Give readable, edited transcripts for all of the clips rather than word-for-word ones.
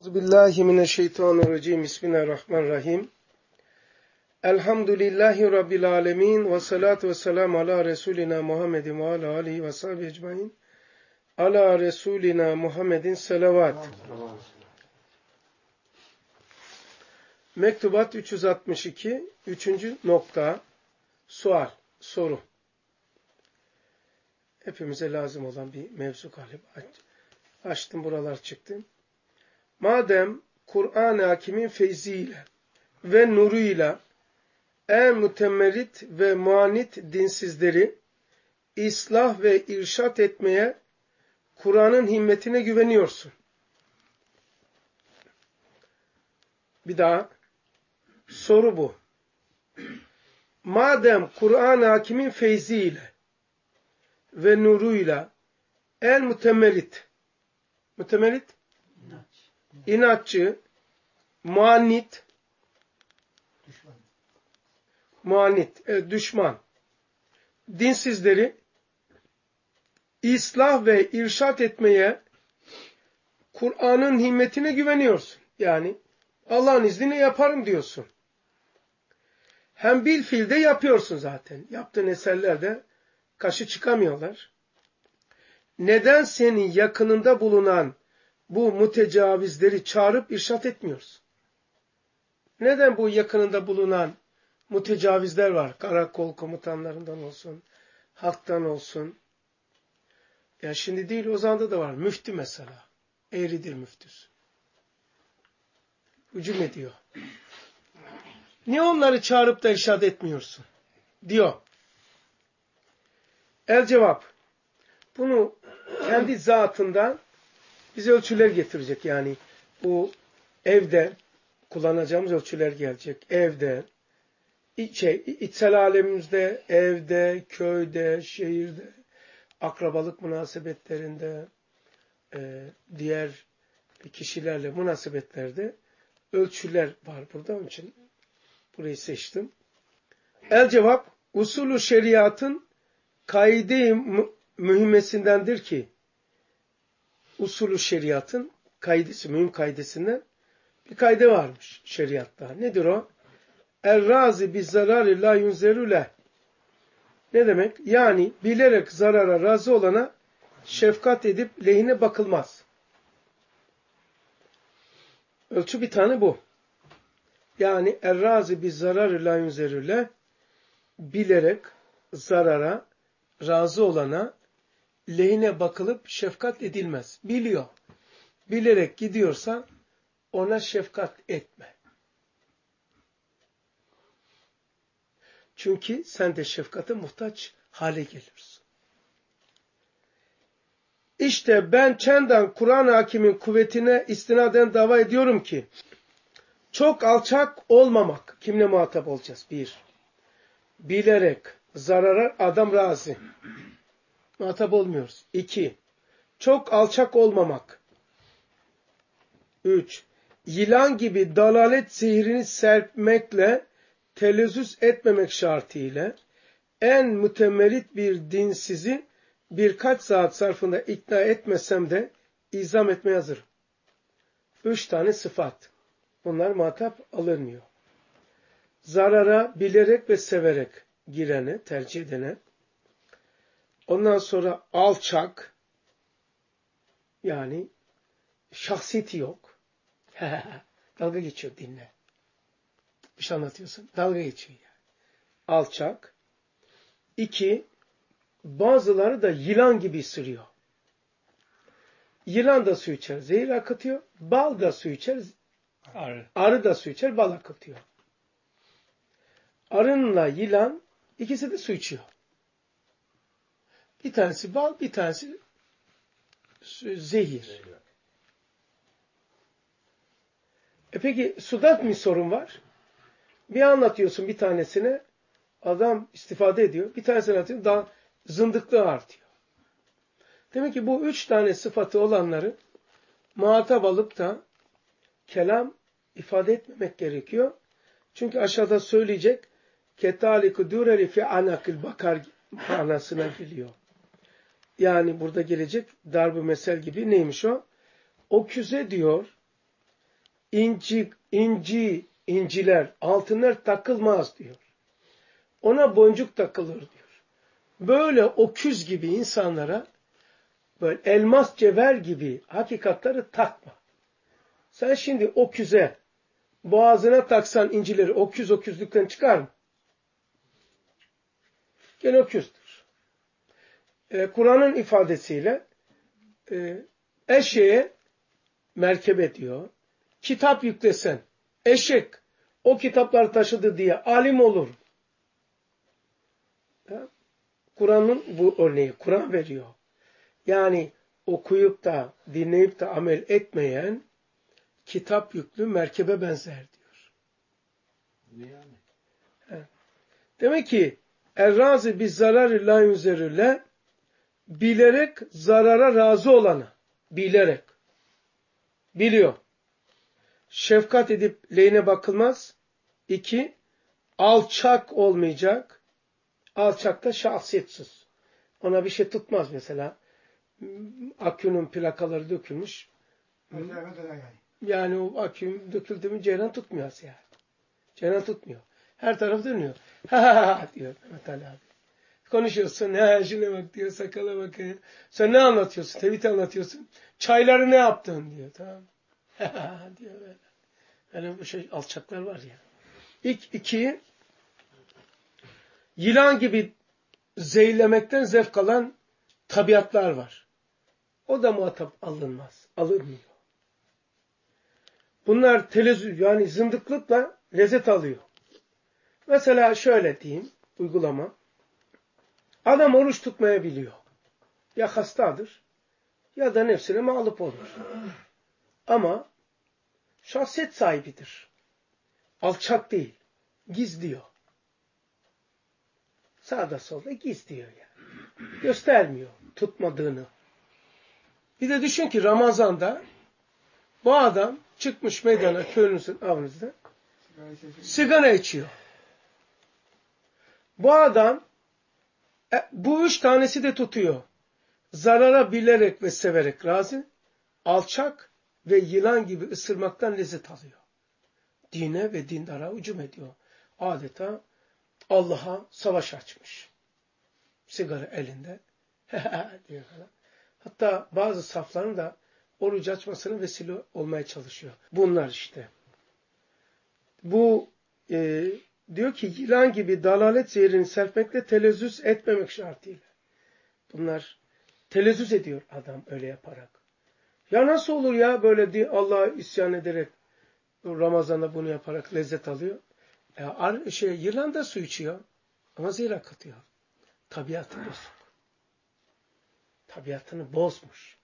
Euzubillahimineşşeytanirracim. Bismillahirrahmanirrahim. Elhamdülillahi Rabbil alemin. Ve salatu ve selamu ala Resulina Muhammedin ve ala alihi ve sahbihi ecmain. Ala Resulina Muhammedin selavat. Mektubat 362. 3. nokta. Sual, soru. Hepimize lazım olan bir mevzu galiba. Açtım, buralar çıktı. Madem Kur'an-ı Hakim'in feyziyle ve nuruyla en mütemerrit ve muanit dinsizleri ıslah ve irşat etmeye Kur'an'ın himmetine güveniyorsun. Bir daha soru bu. Madem Kur'an-ı Hakim'in feyziyle ve nuruyla en mütemerrit, inatçı, düşman, dinsizleri ıslah ve irşat etmeye Kur'an'ın himmetine güveniyorsun. Yani Allah'ın izniyle yaparım diyorsun. Hem bilfiil de yapıyorsun zaten. Yaptığın eserlerde karşı çıkamıyorlar. Neden senin yakınında bulunan bu mütecavizleri çağırıp irşat etmiyorsun? Neden bu yakınında bulunan mütecavizler var? Karakol komutanlarından olsun, halktan olsun. Ya şimdi değil, o zamanda da var. Müftü mesela. Eğridir müftüsü. Hücum ediyor. Niye onları çağırıp da irşad etmiyorsun? Diyor. El cevap. Bunu kendi zatından bize ölçüler getirecek. Yani bu evde kullanacağımız ölçüler gelecek. Evde, içsel alemimizde, evde, köyde, şehirde, akrabalık münasebetlerinde, diğer kişilerle münasebetlerde ölçüler var burada. Onun için burayı seçtim. El cevap, usulü şeriatın kaide-i mühimmesindendir ki, usulü şeriatın kaidesi, mühim kaidesinden bir kaide varmış şeriatta. Nedir o? Er-razi bi zarari la yunzerule. Ne demek? Yani bilerek zarara razı olana şefkat edip lehine bakılmaz. Ölçü bir tane bu. Yani er-razi bi zarari la yunzerule, bilerek zarara razı olana lehine bakılıp şefkat edilmez. Biliyor. Bilerek gidiyorsa ona şefkat etme. Çünkü sen de şefkate muhtaç hale gelirsin. İşte ben çendan Kur'an-ı Hakim'in kuvvetine istinaden dava ediyorum ki çok alçak olmamak. Kimle muhatap olacağız? Bir. Bilerek zarara adam razı. Muhatap olmuyoruz. İki. Çok alçak olmamak. Üç. Yılan gibi dalalet zehrini serpmekle telezzüz etmemek şartıyla en mütemerrit bir dinsizi birkaç saat zarfında ikna etmesem de izam etmeye hazırım. 3 tane sıfat. Bunlar muhatap alınmıyor. Zarara bilerek ve severek girene, tercih edene. Ondan sonra alçak, yani şahsiyeti yok. Dalga geçiyor, dinle. Bir şey anlatıyorsun, dalga geçiyor yani. Alçak. 2. Bazıları da yılan gibi ısırıyor. Yılan da su içer, zehir akıtıyor. Bal da su içer, arı da su içer, bal akıtıyor. Arınla yılan ikisi de su içiyor. Bir tanesi bal, bir tanesi zehir. Peki suda mı sorun var? Bir anlatıyorsun bir tanesine, adam istifade ediyor. Bir tanesine anlatıyor, daha zındıklığı artıyor. Demek ki bu 3 tane sıfatı olanları muhatap alıp da kelam ifade etmemek gerekiyor. Çünkü aşağıda söyleyecek ketaliku dureli fi anakil bakar manasına geliyor. Yani burada gelecek darb-ı mesel gibi neymiş o? O küze diyor, inciler, altınlar takılmaz diyor. Ona boncuk takılır diyor. Böyle oküz gibi insanlara böyle elmas cevher gibi hakikatları takma. Sen şimdi oküze boğazına taksan incileri oküzlükten çıkar mı? Gene oküzdür. Kur'an'ın ifadesiyle eşeğe merkebe diyor. Kitap yüklesen eşek o kitapları taşıdı diye alim olur. Kur'an'ın bu örneği. Kur'an veriyor. Yani okuyup da dinleyip de amel etmeyen kitap yüklü merkebe benzer diyor. Yani. Demek ki er-razı biz zararı la yunzerüle bilerek zarara razı olana bilerek biliyor. Şefkat edip lehine bakılmaz. 2. Alçak olmayacak. Alçak da şahsiyetsiz. Ona bir şey tutmaz mesela. Akünün plakaları dökülmüş. Yani o akü döküldü mü ceyran tutmuyor yani. Ceyran tutmuyor. Her taraf dönüyor. Ha ha ha diyor Mehmet Ali abi. Konuşuyorsun. Ha şuna bak diyor. Sakala bakıyor. Sen ne anlatıyorsun? Tevhid anlatıyorsun. Çayları ne yaptın diyor. Tamam. Ha ha diyor böyle. Öyle bu şey alçaklar var ya. İki, yılan gibi zehirlemekten zevk alan tabiatlar var. O da muhatap alınmaz. Alınmıyor. Bunlar televizyon yani zındıklıkla lezzet alıyor. Mesela şöyle diyeyim uygulama. Adam oruç tutmayabiliyor. Ya hastadır ya da nefsine mağlup olur. Ama şahsiyet sahibidir. Alçak değil. Gizliyor. Sağda solda gizliyor yani. Göstermiyor tutmadığını. Bir de düşün ki Ramazan'da bu adam çıkmış meydana köyünüzün avınızda sigara içiyor. Bu adam bu 3 tanesi de tutuyor. Zarara bilerek ve severek razı, alçak ve yılan gibi ısırmaktan lezzet alıyor. Dine ve dindara hücum ediyor. Adeta Allah'a savaş açmış. Sigara elinde. diyor falan. Hatta bazı safların da oruç açmasına vesile olmaya çalışıyor. Bunlar işte. Bu diyor ki yılan gibi dalalet zehrini serpmekle telezzüz etmemek şartıyla. Bunlar telezzüz ediyor adam öyle yaparak. Ya nasıl olur ya böyle Allah'a isyan ederek Ramazan'da bunu yaparak lezzet alıyor. Yılan da su içiyor ama zehir katıyor. Tabiatı bozuk. Tabiatını bozmuş.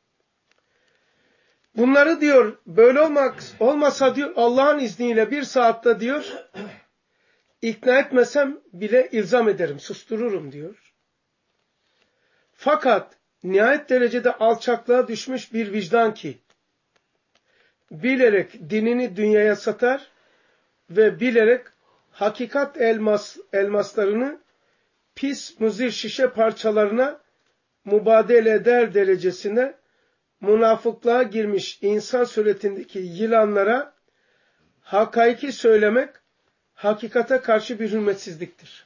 Bunları diyor böyle olmasa diyor Allah'ın izniyle bir saatte diyor ikna etmesem bile ilzam ederim, sustururum diyor. Fakat nihayet derecede alçaklığa düşmüş bir vicdan ki bilerek dinini dünyaya satar ve bilerek hakikat elmaslarını pis muzir şişe parçalarına mübadele eder derecesine münafıklığa girmiş insan suretindeki yılanlara hakaiki söylemek hakikate karşı bir hürmetsizliktir.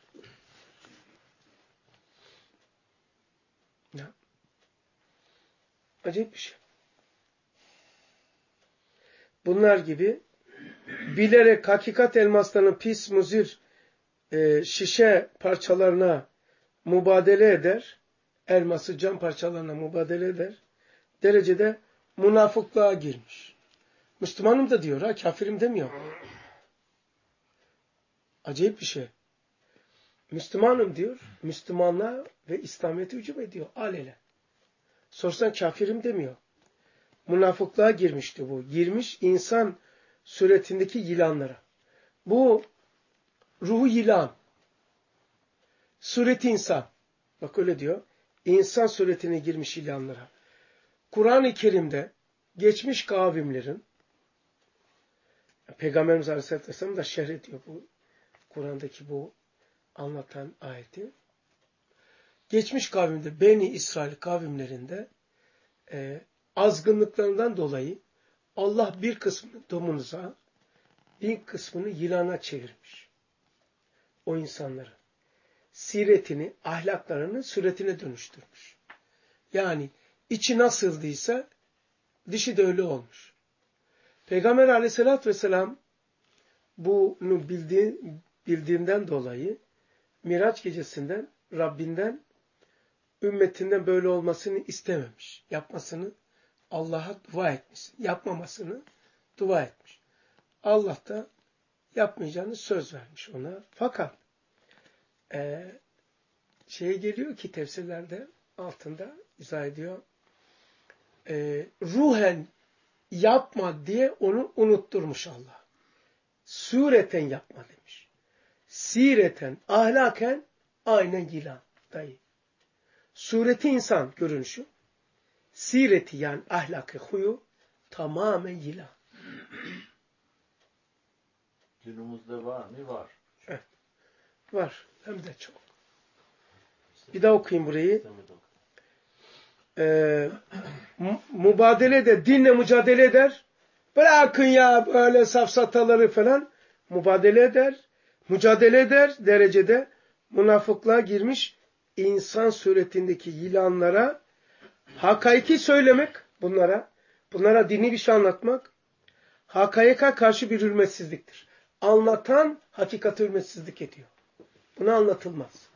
Ya. Acayip bir şey. Bunlar gibi bilerek hakikat elmaslarının pis muzir şişe parçalarına mübadele eder. Elması cam parçalarına mübadele eder. Derecede münafıklığa girmiş. Müslümanım da diyor ha, kafirim demiyor. Acayip bir şey. Müslümanım diyor, Müslümanlığa ve İslamiyet'e hücum ediyor. Alele. Sorsan kafirim demiyor. Münafıklığa girmişti bu. Girmiş insan suretindeki yılanlara. Bu ruhu yılan. Sureti insan. Bak öyle diyor. İnsan suretine girmiş yılanlara. Kur'an-ı Kerim'de geçmiş kavimlerin Peygamberimiz Aleyhisselatü Vesselam da şerh ediyor bu Kur'an'daki bu anlatan ayeti. Geçmiş kavimde Beni İsrail kavimlerinde azgınlıklarından dolayı Allah bir kısmını domuza, bir kısmını yılana çevirmiş. O insanları. Siretini, ahlaklarını suretine dönüştürmüş. Yani içi nasıldıysa dışı da öyle olmuş. Peygamber aleyhissalatü vesselam bunu bildiğinden dolayı Miraç gecesinden Rabbinden ümmetinden böyle olmasını istememiş. Yapmasını Allah'a dua etmiş. Yapmamasını dua etmiş. Allah da yapmayacağını söz vermiş ona. Fakat geliyor ki tefsirlerde altında izah ediyor. Ruhen yapma diye onu unutturmuş Allah. Sureten yapma demiş. Sireten, ahlaken aynen yılan dayı. Sureti insan görünüşü. Sireti yani ahlakı, huyu tamamen yılan. Günümüzde var mı? Var. Evet. Var. Hem de çok. Bir daha okuyayım burayı. Mübadele eder, dinle mücadele eder. Bırakın ya böyle safsataları falan. Mücadele eder derecede münafıklığa girmiş insan suretindeki yılanlara hakaiki söylemek bunlara dini bir şey anlatmak hakaika karşı bir hürmetsizliktir. Anlatan hakikati hürmetsizlik ediyor. Buna anlatılmaz.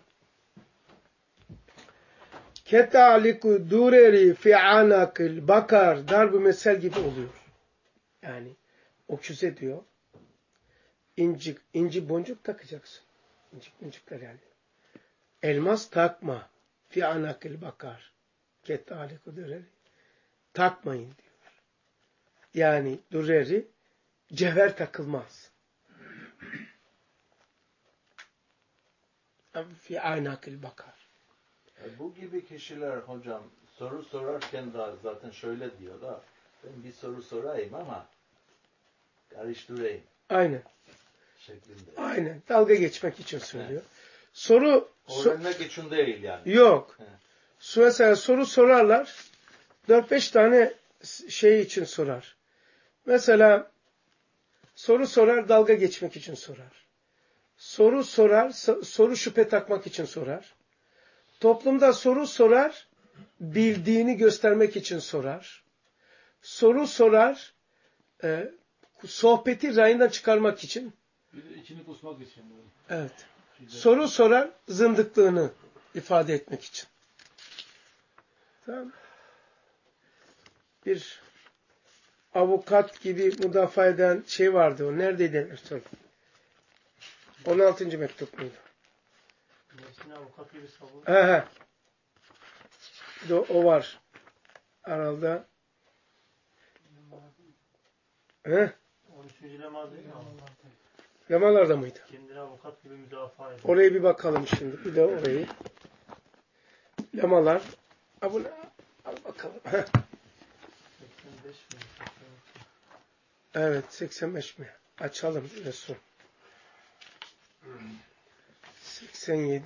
Ketaliku dureri fi anakil bakar darb-ı mesel gibi oluyor. Yani öküze diyor. İnci boncuk takacaksın. İncik boncuklar yani. Elmas takma. Fi anakil bakar. Ketaliku dureri. Takmayın diyor. Yani dureri cevher takılmaz. Fi anakil bakar. Bu gibi kişiler hocam soru sorarken de zaten şöyle diyor da ben bir soru sorayım ama karıştırayım. Aynen. Şeklinde. Aynen. Dalga geçmek için söylüyor. Evet. Öğrenmek için değil yani. Yok. Mesela soru sorarlar. 4-5 tane şey için sorar. Mesela soru sorar, dalga geçmek için sorar. Soru sorar, soru şüphe takmak için sorar. Toplumda soru sorar, bildiğini göstermek için sorar. Soru sorar, sohbeti rayından çıkarmak için. Bir de içini kusmak için. Evet. Soru sorar, zındıklığını ifade etmek için. Tamam. Bir avukat gibi müdafaa eden şey vardı. O neredeydi? 16. mektup muydu? Nefsine avukat gibi savun. He. O var. Aralda. He? 13. lemaz değil mi? Lemalarda mıydı? Kendine avukat gibi müdafaa ediyor. Oraya bir bakalım şimdi. Bir de orayı. Lemalar. Al bakalım. 85 mi? Evet. 85 mi? Açalım. Resul. 87.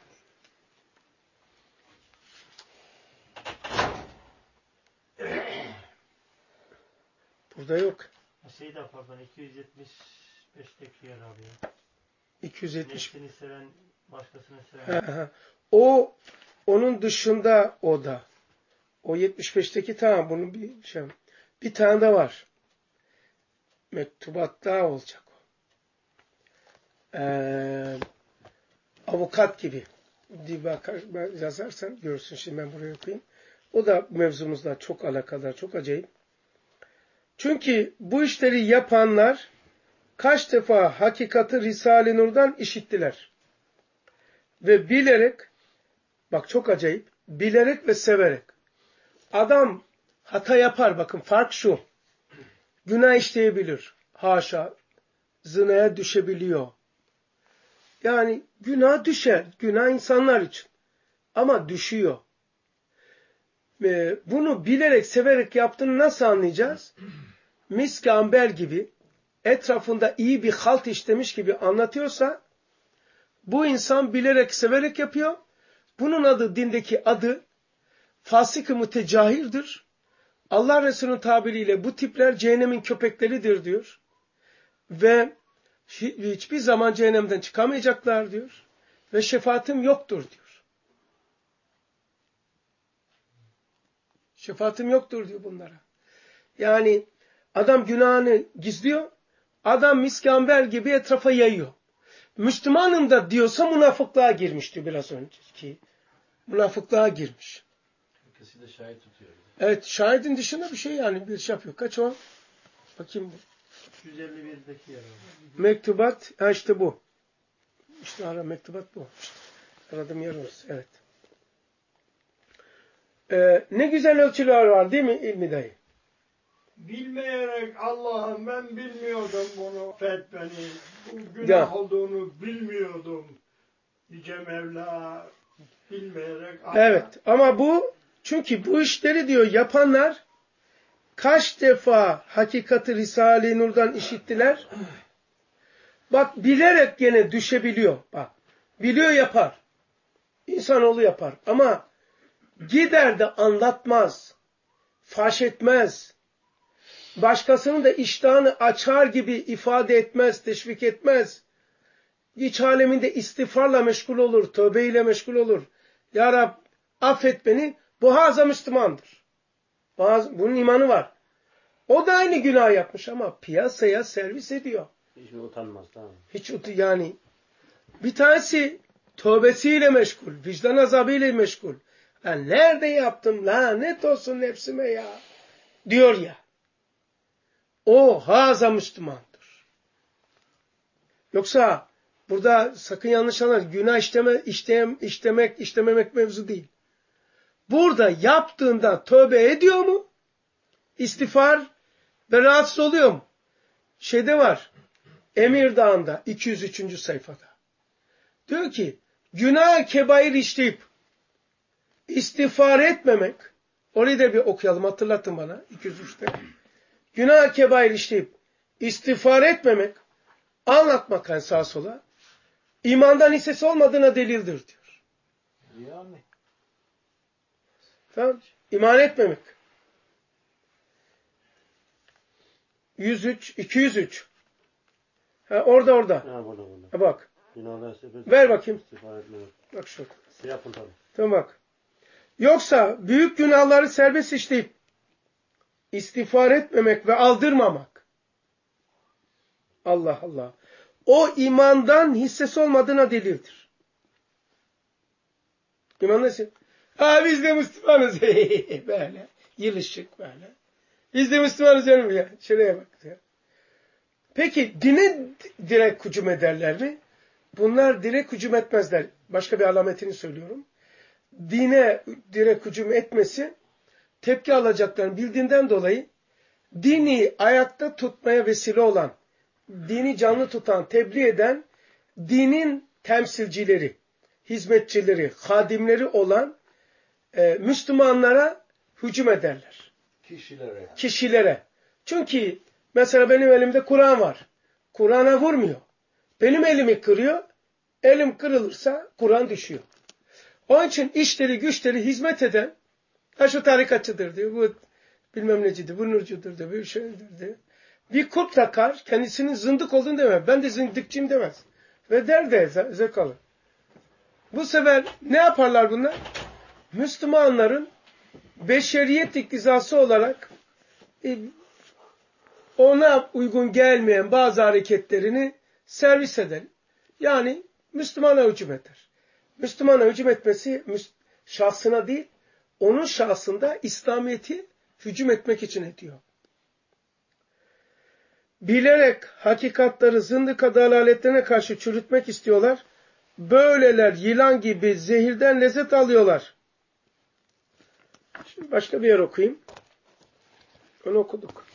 Burada yok. Şey de pardon 275'teki yer abi ya. 270. Nefsini seven, başkasını seven. Onun dışında o da. O 75'teki tamam bunun bir tane de var. Mektubatta olacak o. Avukat gibi. Yazarsan görürsün. Şimdi ben buraya okuyayım. O da mevzumuzla çok alakadar, çok acayip. Çünkü bu işleri yapanlar kaç defa hakikati Risale-i Nur'dan işittiler. Ve bilerek, bak çok acayip, bilerek ve severek. Adam hata yapar, bakın fark şu. Günah işleyebilir. Haşa. Zinaya düşebiliyor. Yani günah düşer. Günah insanlar için. Ama düşüyor. Bunu bilerek, severek yaptığını nasıl anlayacağız? Misk-i amber gibi etrafında iyi bir halt işlemiş gibi anlatıyorsa bu insan bilerek, severek yapıyor. Bunun adı, dindeki adı fasık-ı mütecahirdir. Allah Resulü'nün tabiriyle bu tipler cehennemin köpekleridir diyor. Ve hiçbir zaman cehennemden çıkamayacaklar diyor. Ve şefaatim yoktur diyor. Şefaatim yoktur diyor bunlara. Yani adam günahını gizliyor. Adam miskamber gibi etrafa yayıyor. Müslümanım da diyorsa münafıklığa girmiş diyor biraz önceki. Münafıklığa girmiş. İkisi de şahit tutuyor. Evet, şahidin dışında bir şey yani bir şey yapıyor. Kaç o? Bakayım bu. 151'deki yer. Mektubat, işte bu. İşte mektubat bu. İşte aradığım yer orası. Evet. Ne güzel ölçüler var değil mi İlmi dayı? Bilmeyerek Allah'ım ben bilmiyordum bunu affet beni. Bu günah olduğunu bilmiyordum. Yüce Mevla bilmeyerek Evet ama bu çünkü bu işleri diyor yapanlar kaç defa hakikati Risale-i Nur'dan işittiler. Bak bilerek gene düşebiliyor. Bak biliyor yapar. İnsanoğlu yapar ama gider de anlatmaz. Faş etmez. Başkasının da iştahını açar gibi ifade etmez, teşvik etmez. İç aleminde istiğfarla meşgul olur, tövbeyle meşgul olur. Ya Rab affet beni, bu haza Müslümandır. Bunun imanı var. O da aynı günah yapmış ama piyasaya servis ediyor. Hiç utanmaz tamam. Hiç yani bir tanesi tövbesiyle meşgul, vicdan azabıyla meşgul. Ben nerede yaptım lanet olsun nefsime ya diyor ya. O haza Müslümandır. Yoksa burada sakın yanlış anlayın. Günah işlemek mevzu değil. Burada yaptığında tövbe ediyor mu? İstiğfar ve rahatsız oluyor mu? Şeyde var. Emir Dağı'nda 203. sayfada. Diyor ki günah kebair işleyip istiğfar etmemek, orayı da bir okuyalım hatırlatın bana 203'te. Günah kebair işleyip istiğfar etmemek, anlatmak yani sağa sola, imandan hissesi olmadığına delildir diyor. Yani. Tamam. İman etmemek. 203. Orada. Ha, burada. Bak. Günahlar Ver bakayım. etmemek. Bak şurada. Siyah puntalı. Tamam bak. Yoksa büyük günahları serbest işleyip istiğfar etmemek ve aldırmamak. Allah Allah. O imandan hissesi olmadığına delildir. İman nasıl? Biz de Müslümanız. Böyle. Yılışık böyle. Biz de Müslümanız canım ya. Şuraya bak. Ya. Peki dine direkt hücum ederler mi? Bunlar direkt hücum etmezler. Başka bir alametini söylüyorum. Dine direkt hücum etmesi tepki alacaklarını bildiğinden dolayı dini ayakta tutmaya vesile olan, dini canlı tutan, tebliğ eden dinin temsilcileri, hizmetçileri, hadimleri olan Müslümanlara hücum ederler. Kişilere. Çünkü mesela benim elimde Kur'an var. Kur'an'a vurmuyor. Benim elimi kırıyor. Elim kırılırsa Kur'an düşüyor. Onun için işleri güçleri hizmet eden şu tarikatçıdır diyor. Bu bilmem necidir. Bu nurcudur diyor. Bu şeydir diyor. Bir kulp takar. Kendisinin zındık olduğunu demez. Ben de zındıkçıyım demez. Ve der de zevk alır. Bu sefer ne yaparlar bunlar? Müslümanların beşeriyet iktizası olarak ona uygun gelmeyen bazı hareketlerini servis eder. Yani Müslümana hücum eder. Müslümana hücum etmesi şahsına değil, onun şahsında İslamiyet'i hücum etmek için ediyor. Bilerek hakikatları zındıka dalaletlerine karşı çürütmek istiyorlar. Böyleler yılan gibi zehirden lezzet alıyorlar. Şimdi başka bir yer okuyayım. Onu okuduk.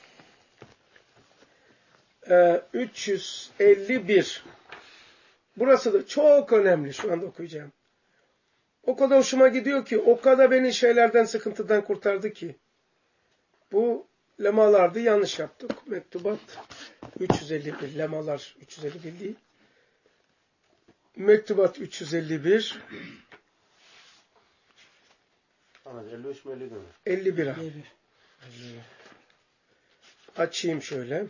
351. Burası da çok önemli şu anda okuyacağım. O kadar hoşuma gidiyor ki, o kadar beni şeylerden, sıkıntıdan kurtardı ki. Bu lemalardı, yanlış yaptık. Mektubat 351, lemalar 351 değil. Mektubat 351. 53 mi 51 mi? 51 abi. Açayım şöyle.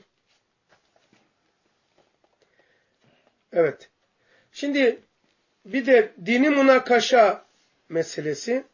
Evet. Şimdi bir de dini münakaşa meselesi.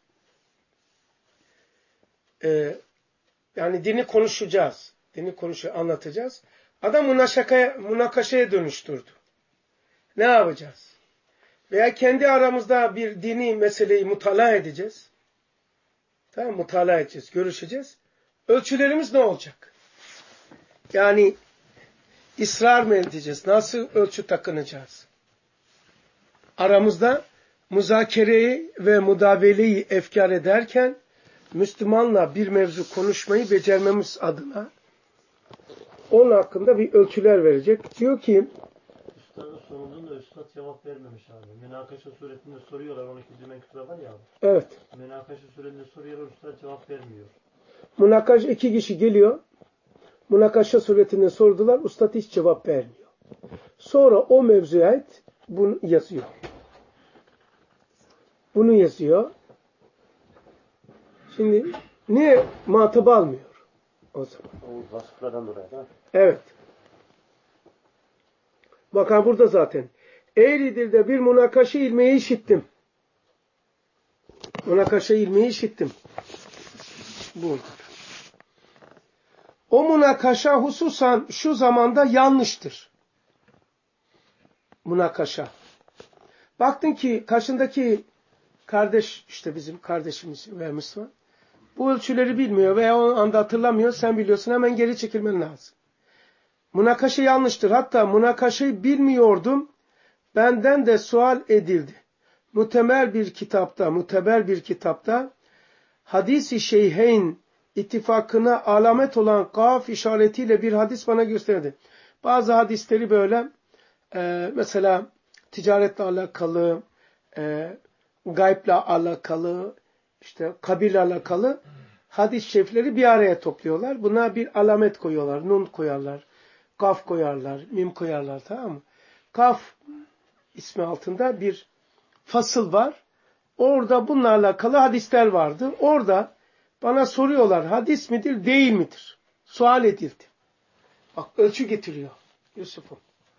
Yani dini konuşacağız. Dini anlatacağız. Adam münakaşaya dönüştürdü. Ne yapacağız? Veya kendi aramızda bir dini meseleyi mutala edeceğiz. Tamam, mutala edeceğiz, görüşeceğiz. Ölçülerimiz ne olacak? Yani ısrar mı edeceğiz? Nasıl ölçü takınacağız? Aramızda müzakereyi ve mudaveleyi efkar ederken Müslümanla bir mevzu konuşmayı becermemiz adına onun hakkında bir ölçüler verecek. Diyor ki Üstadın sonunda üstad cevap vermemiş abi. Münakaşa suretinde soruyorlar. 12 dümen kütübe var ya abi. evet. Münakaşa suretinde soruyorlar. Üstad cevap vermiyor. Münakaşa 2 kişi geliyor. Münakaşa suretinde sordular. Üstad hiç cevap vermiyor. Sonra o mevzuya ait bunu yazıyor. Bunu yazıyor. Şimdi niye muhatabı almıyor o zaman? O vasıflardan dolayı da. Evet. Bakın burada zaten. Eğri dilde bir münakaşa ilmeği işittim. Münakaşa ilmeği işittim. Burada. O münakaşa hususan şu zamanda yanlıştır. Münakaşa. Baktın ki karşındaki kardeş, işte bizim kardeşimiz veya Müslüman, bu ölçüleri bilmiyor veya o anda hatırlamıyor, sen biliyorsun, hemen geri çekilmen lazım. Münakaşa yanlıştır. Hatta münakaşayı bilmiyordum, benden de sual edildi. Muteber bir kitapta hadis-i şeyheyn ittifakına alamet olan kaf işaretiyle bir hadis bana gösterdi. Bazı hadisleri böyle mesela ticaretle alakalı, gayble alakalı, işte kabirle alakalı hadis-i şerifleri bir araya topluyorlar. Buna bir alamet koyuyorlar. Nun koyarlar, kaf koyarlar, mim koyarlar, tamam mı? Kaf ismi altında bir fasıl var. Orada bununla alakalı hadisler vardı. Orada bana soruyorlar, hadis midir, değil midir? Sual edildi. Bak, ölçü getiriyor Yusuf'um.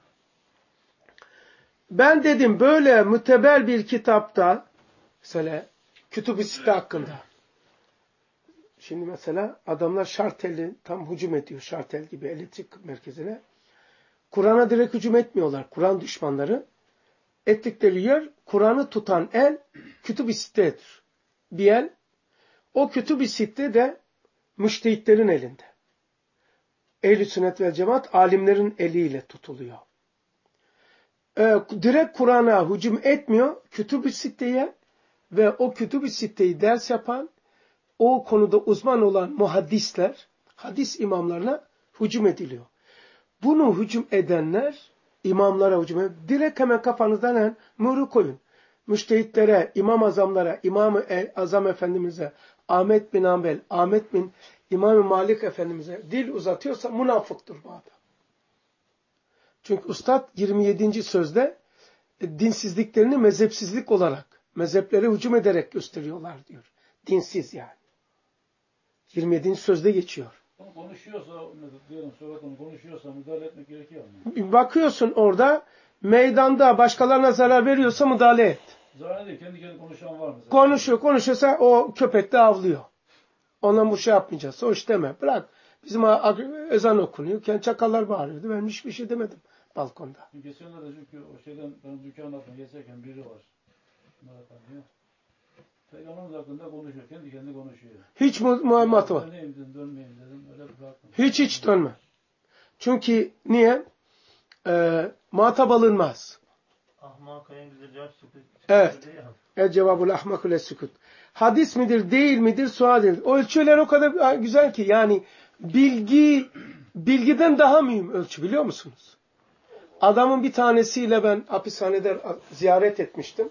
Ben dedim böyle müteber bir kitapta, mesela Kütüb-i Sitte hakkında. Şimdi mesela adamlar Şartel'i tam hücum ediyor. Şartel gibi elektrik merkezine. Kur'an'a direkt hücum etmiyorlar. Kur'an düşmanları. Ettikleri yer, Kur'an'ı tutan el Kütüb-i Sitte'dir. Bir el. O Kütüb-i Sitte de müştehitlerin elinde. Ehl-i Sünnet ve Cemaat alimlerin eliyle tutuluyor. Direkt Kur'an'a hücum etmiyor. Kütüb-i Sitte'ye ve o Kütüb-i Sitte'yi ders yapan, o konuda uzman olan muhaddisler, hadis imamlarına hücum ediliyor. Bunu hücum edenler, imamlara hücum ediyor. Direkt hemen kafanızdan mührü koyun. Müştehitlere, imam azamlara, İmam-ı Azam Efendimiz'e, Ahmet bin Hanbel, Ahmet bin İmam-ı Malik Efendimiz'e dil uzatıyorsa münafıktır bu adam. Çünkü Üstad 27. sözde dinsizliklerini mezhepsizlik olarak, mezheplere hücum ederek gösteriyorlar diyor. Dinsiz yani. 27. sözde geçiyor. Konuşuyorsa, diyelim sonra konuşuyorsa müdahale etmek gerekiyor mu? Bakıyorsun orada meydanda başkalarına zarar veriyorsa müdahale et. Zarar değil, kendi kendine konuşan var mı? Konuşuyorsa o köpek de avlıyor. Ondan bu şey yapmayacağız. O iş deme. Bırak. Bizim ezan okunuyor. Kendi çakallar bağırıyordu. Ben hiçbir şey demedim balkonda. Geçenlerde çünkü o şeyden ben dükkanın altına geçerken biri var. Peygamberimiz hakkında konuşuyor. Kendi kendine konuşuyor. Hiç muhammat var. Döneyim dedim, dönmeyeyim dedim. Öyle bıraktım. Hiç dönme. Çünkü niye? Muhatap alınmaz. Ahmak en güzel cevap sükut. Evet. Cevabul ahmakul sükut. Hadis midir, değil midir, sual edilir. O ölçüler o kadar güzel ki, yani bilgiden daha mühim ölçü, biliyor musunuz? Adamın bir tanesiyle ben hapishanede ziyaret etmiştim.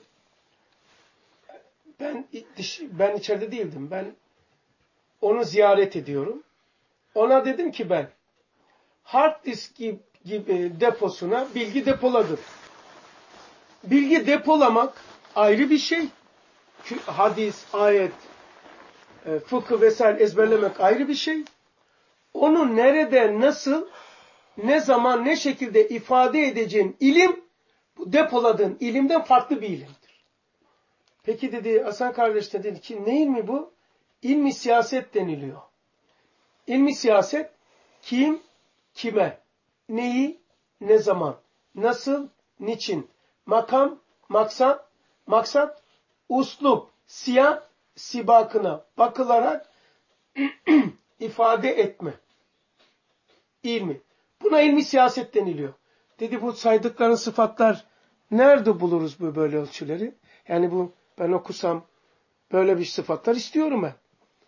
Ben içeride değildim. Ben onu ziyaret ediyorum. Ona dedim ki ben hard disk gibi deposuna bilgi depoladım. Bilgi depolamak ayrı bir şey. Hadis, ayet, fıkıh vesaire ezberlemek ayrı bir şey. Onu nerede, nasıl, ne zaman, ne şekilde ifade edeceğin ilim, bu depoladığın ilimden farklı bir ilimdir. Peki dedi Hasan kardeş dedi ki ne ilmi bu? İlmi siyaset deniliyor. İlmi siyaset kim, kime, neyi, ne zaman, nasıl, niçin, makam, maksat, uslup, siyah, sibakına bakılarak ifade etme. İlmi. Buna ilmi siyaset deniliyor. Dedi bu saydıkların sıfatlar nerede buluruz bu böyle ölçüleri? Yani bu ben okusam böyle bir sıfatlar istiyorum ben.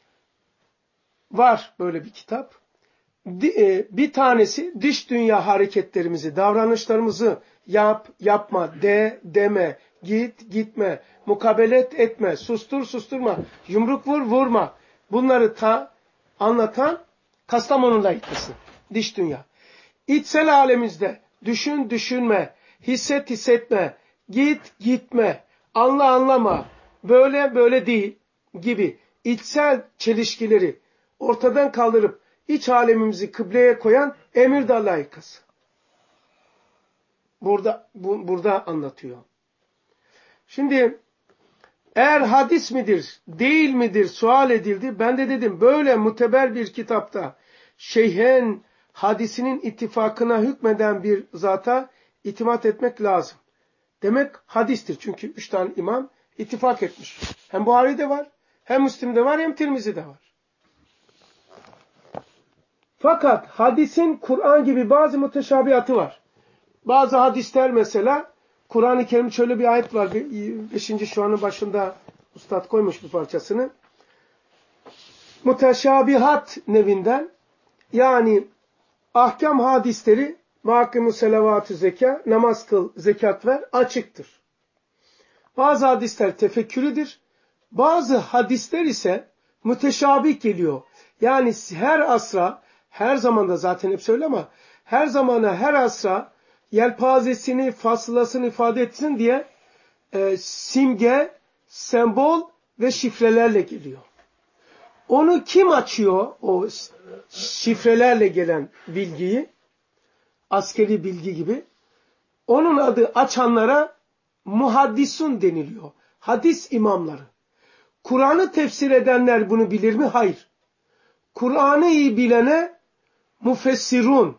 Var böyle bir kitap. Bir tanesi dış dünya hareketlerimizi, davranışlarımızı yap, yapma, deme, gitme, mukabelet etme, susturma, yumruk vurma. Bunları anlatan Kastamonu layıkası. Dış dünya. İçsel alemimizde düşünme, hissetme, gitme, anlama, böyle değil gibi içsel çelişkileri ortadan kaldırıp iç alemimizi kıbleye koyan Emirdağ layıkası. Burada anlatıyor. Şimdi eğer hadis midir, değil midir sual edildi. Ben de dedim böyle muteber bir kitapta şeyhen hadisinin ittifakına hükmeden bir zata itimat etmek lazım. Demek hadistir. Çünkü 3 tane imam ittifak etmiş. Hem Buhari'de var, hem Müslim'de var, hem Tirmizi'de var. Fakat hadisin Kur'an gibi bazı muteşabihatı var. Bazı hadisler mesela Kur'an-ı Kerim şöyle bir ayet var. 5. şuanın başında Üstad koymuş bu parçasını. Muteşabihat nevinden yani ahkam hadisleri mahkûmü selavatü zeka, namaz kıl, zekat ver açıktır. Bazı hadisler tefekkürüdür. Bazı hadisler ise müteşabih geliyor. Yani her asra, her zamanda zaten hep söyle ama her zamana, her asra yelpazesini, fasılasını ifade etsin diye simge, sembol ve şifrelerle geliyor. Onu kim açıyor? O şifrelerle gelen bilgiyi, askeri bilgi gibi. Onun adı açanlara muhaddisun deniliyor. Hadis imamları. Kur'an'ı tefsir edenler bunu bilir mi? Hayır. Kur'an'ı iyi bilene müfessirun.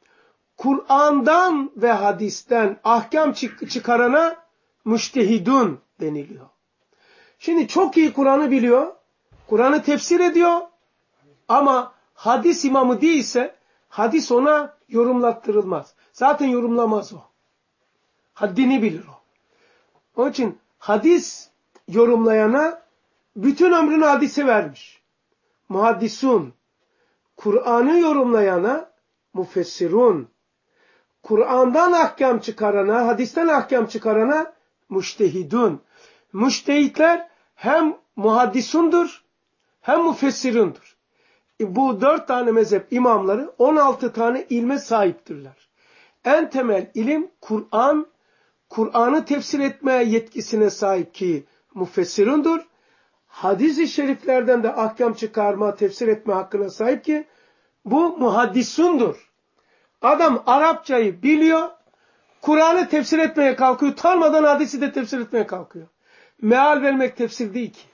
Kur'an'dan ve hadisten ahkam çıkarana müştehidun deniliyor. Şimdi çok iyi Kur'an'ı biliyor, Kur'an'ı tefsir ediyor ama hadis imamı değilse hadis ona yorumlattırılmaz. Zaten yorumlamaz o. Haddini bilir o. Onun için hadis yorumlayana bütün ömrünü hadise vermiş. Muhaddisun. Kur'an'ı yorumlayana müfessirun. Kur'an'dan ahkam çıkarana, hadisten ahkam çıkarana müştehidun. Müştehitler hem muhaddisundur hem müfessirundur. Bu 4 tane mezhep imamları 16 tane ilme sahiptirler. En temel ilim Kur'an, Kur'an'ı tefsir etme yetkisine sahip ki müfessirundur. Hadis-i şeriflerden de ahkam çıkarma, tefsir etme hakkına sahip ki bu muhaddisundur. Adam Arapçayı biliyor, Kur'an'ı tefsir etmeye kalkıyor, utanmadan hadisi de tefsir etmeye kalkıyor. Meal vermek tefsir değil ki.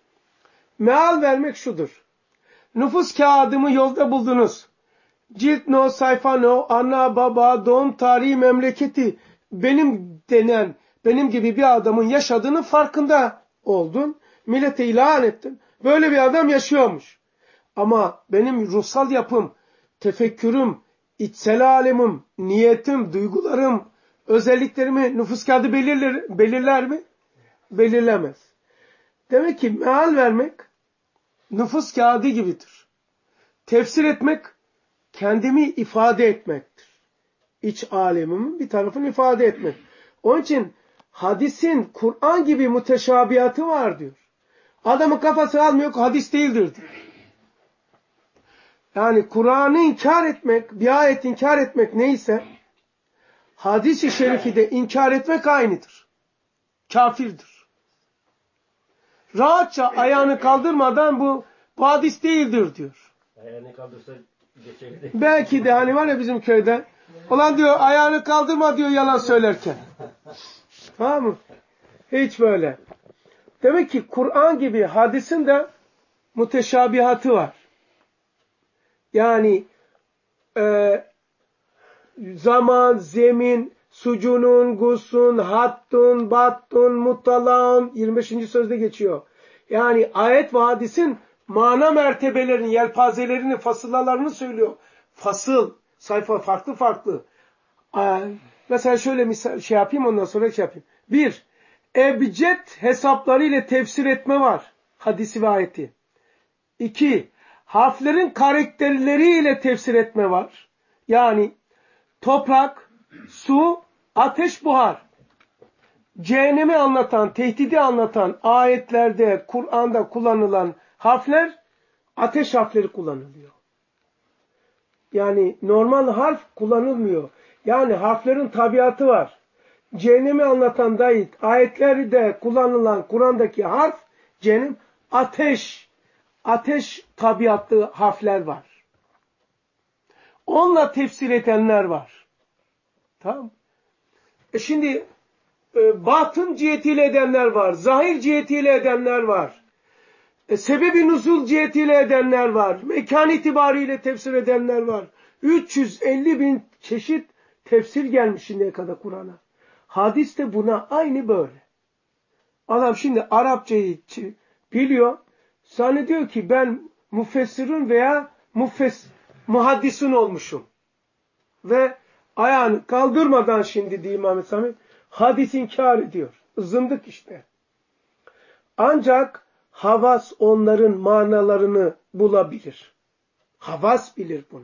Meal vermek şudur. Nüfus kağıdımı yolda buldunuz. Cilt no, sayfa no, ana, baba, doğum tarihi, memleketi benim denen, benim gibi bir adamın yaşadığının farkında oldun. Millete ilan ettin. Böyle bir adam yaşıyormuş. Ama benim ruhsal yapım, tefekkürüm, içsel alemim, niyetim, duygularım, özelliklerimi nüfus kağıdı belirler mi? Belirlemez. Demek ki meal vermek nüfus kağıdı gibidir. Tefsir etmek kendimi ifade etmektir. İç alemimin bir tarafını ifade etmek. Onun için hadisin Kur'an gibi müteşabihatı var diyor. Adamın kafası almıyor ki hadis değildir diyor. Yani Kur'an'ı inkar etmek, bir ayet inkar etmek neyse hadis-i şerifi de inkar etmek aynıdır. Kafirdir. rahatça ayağını kaldırmadan bu hadis değildir diyor. Ayağını kaldırsa geçerli. Belki de hani var ya bizim köyde. Ulan diyor ayağını kaldırma diyor yalan söylerken. Tamam mı? Hiç böyle. Demek ki Kur'an gibi hadisin de muteşabihatı var. Yani zaman, zemin, sucunun, gusun, hattun, battun, muttalaun 25. sözde geçiyor. Yani ayet ve hadisin mana mertebelerini, yelpazelerini, fasılalarını söylüyor. Fasıl, sayfa farklı farklı. Mesela şöyle misal şey yapayım ondan sonra şey yapayım. 1. Ebced hesapları ile tefsir etme var. Hadisi ve ayeti. 2. Harflerin karakterleriyle tefsir etme var. Yani toprak, su, ateş, buhar. Cehennemi anlatan, tehdidi anlatan ayetlerde, Kur'an'da kullanılan harfler, ateş harfleri kullanılıyor. Yani normal harf kullanılmıyor. Yani harflerin tabiatı var. Cehennemi anlatan dahi ayetlerde kullanılan Kur'an'daki harf, cehennem, ateş tabiatlı harfler var. Onunla tefsir edenler var. Tamam. Şimdi batın cihetiyle edenler var. Zahir cihetiyle edenler var. Sebebi nuzul cihetiyle edenler var. Mekan itibariyle tefsir edenler var. 350.000 çeşit tefsir gelmiş şimdiye kadar Kur'an'a. Hadis de buna aynı böyle. Adam şimdi Arapçayı biliyor. Zannediyor ki ben müfessirun veya muhaddisun olmuşum. Ve ayağını kaldırmadan şimdi diye İmam Sami hadis inkar ediyor. Zındık işte. Ancak havas onların manalarını bulabilir. Havas bilir bunu.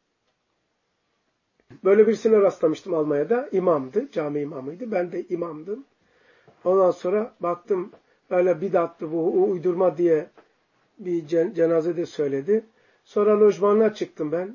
Böyle birisine rastlamıştım Almanya'da. İmamdı. Cami imamıydı. Ben de imamdım. Ondan sonra baktım öyle bidatlı bu uydurma diye bir cenazede söyledi. Sonra lojmanına çıktım ben.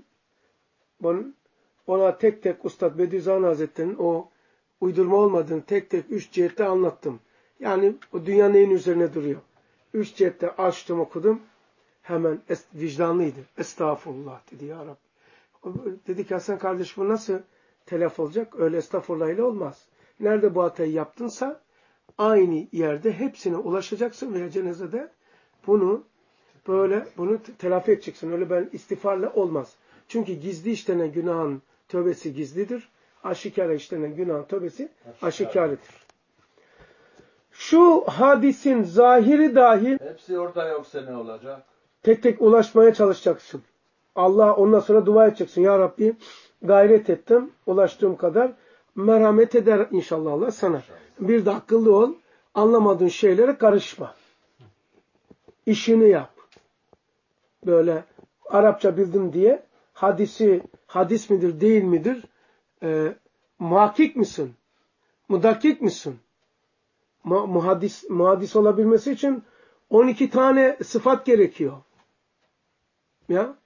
Ona tek tek Üstad Bediüzzaman Hazretleri'nin o uydurma olmadığını tek tek 3 cihette anlattım. Yani o dünya neyin üzerine duruyor. 3 cihette açtım okudum. Hemen vicdanlıydı. Estağfurullah dedi ya Rabbi. Dedi ki Hasan kardeş bu nasıl telaf olacak? Öyle estağfurullah ile olmaz. Nerede bu hatayı yaptınsa aynı yerde hepsine ulaşacaksın veya cenazede bunu telafi edeceksin. Öyle ben istiğfarla olmaz. Çünkü gizli işlenen günahın tövbesi gizlidir. Aşikara işlenen günahın tövbesi aşikaridir. Şu hadisin zahiri dahi hepsi orada yoksa ne olacak? Tek tek ulaşmaya çalışacaksın. Allah ondan sonra dua edeceksin. Ya Rabbi gayret ettim. Ulaştığım kadar merhamet eder inşallah Allah sana. Bir de akıllı ol. Anlamadığın şeylere karışma. İşini yap. Böyle Arapça bildim diye hadis midir değil midir? Muhakkik misin? Mudakkik misin? Muhaddis olabilmesi için 12 tane sıfat gerekiyor. Ya.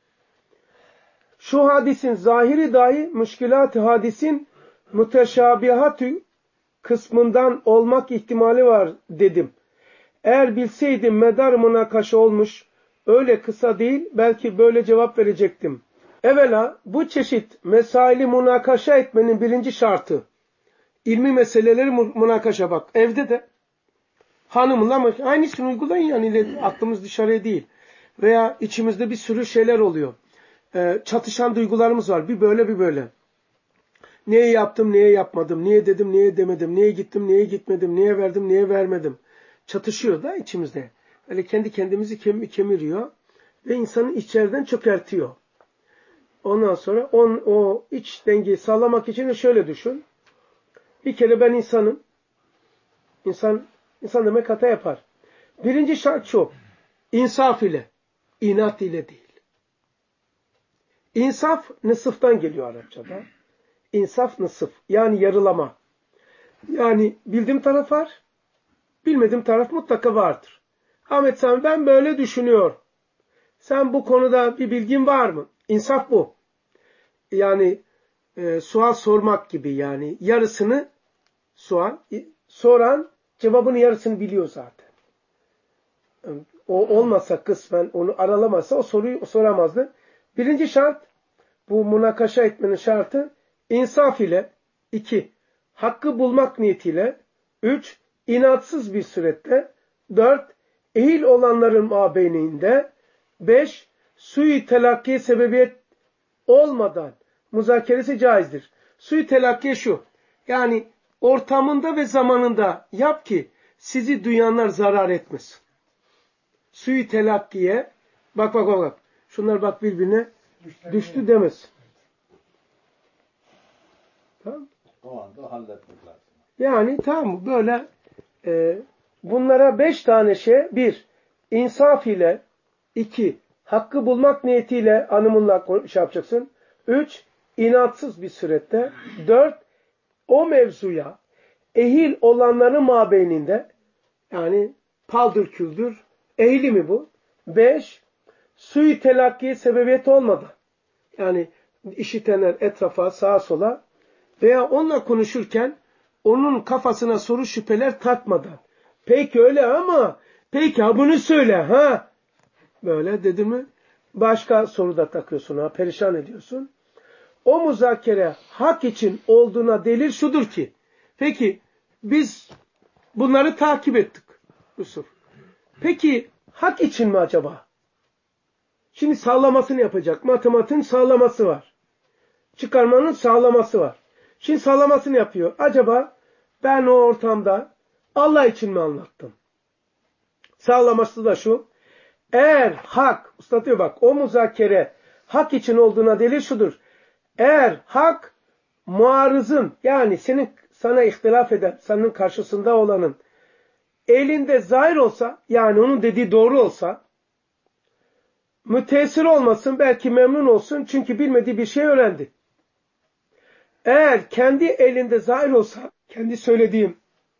Şu hadisin zahiri dahi müşkilat-ı hadisin müteşabihat kısmından olmak ihtimali var dedim. Eğer bilseydim medar münakaşa olmuş, öyle kısa değil, belki böyle cevap verecektim. Evvela bu çeşit mesaili münakaşa etmenin birinci şartı, ilmi meseleleri münakaşa bak. Evde de hanımla aynısını uygulayın yani aklımız dışarıya değil. Veya içimizde bir sürü şeyler oluyor. Çatışan duygularımız var. Bir böyle bir böyle. Neye yaptım, neye yapmadım, niye dedim, niye demedim, niye gittim, niye gitmedim, niye verdim, niye vermedim. Çatışıyor da içimizde. Öyle kendi kendimizi kemiriyor ve insanı içeriden çökertiyor. Ondan sonra o iç dengeyi sağlamak için de şöyle düşün. Bir kere ben insanım. İnsan demek hata yapar. Birinci şart şu. İnsaf ile. İnat ile değil. İnsaf nısıftan geliyor Arapçada. İnsaf nısıf. Yani yarılama. Yani bildiğim taraf var. Bilmediğim taraf mutlaka vardır. Ahmet Sami ben böyle düşünüyor. Sen bu konuda bir bilgin var mı? İnsaf bu. Yani sual sormak gibi yani. Yarısını soran cevabının yarısını biliyor zaten. O olmasa kısmen onu aralamazsa o soruyu soramazdı. Birinci şart, bu münakaşa etmenin şartı insaf ile, 2 hakkı bulmak niyetiyle, 3 inatsız bir surette, 4 ehil olanların mabeyninde, 5 sui telakkiye sebebiyet olmadan müzakeresi caizdir. Sui telakkiye şu, yani ortamında ve zamanında yap ki sizi duyanlar zarar etmesin. Sui telakkiye, bak. Şunlar bak birbirine düştü demesin. Tamam. O anda halletmek lazım. Yani tamam böyle bunlara 5 tane şey. 1 insaf ile, 2 hakkı bulmak niyetiyle anımınla şey yapacaksın. 3 inatsız bir surette. 4 o mevzuya ehil olanların mabeyninde, yani paldır küldür ehli mi bu? 5 sui telakkiye sebebiyet olmadan, yani işitenler etrafa sağa sola veya onunla konuşurken onun kafasına soru şüpheler takmadan. Peki öyle ama peki ha bunu söyle ha. Böyle dedi mi başka soruda takıyorsun ha, perişan ediyorsun. O müzakere hak için olduğuna delil şudur ki, peki biz bunları takip ettik Yusuf. Peki hak için mi acaba? Şimdi sağlamasını yapacak. Matematiğin sağlaması var. Çıkarmanın sağlaması var. Şimdi sağlamasını yapıyor. Acaba ben o ortamda Allah için mi anlattım? Sağlaması da şu. Eğer hak, ustatıyor bak, o müzakere hak için olduğuna delil şudur. Eğer hak muarızın, yani sana ihtilaf eden, senin karşısında olanın elinde zahir olsa, yani onun dediği doğru olsa, müteessir olmasın, belki memnun olsun çünkü bilmediği bir şey öğrendi. Eğer kendi elinde zahir olsa, kendi söylediğim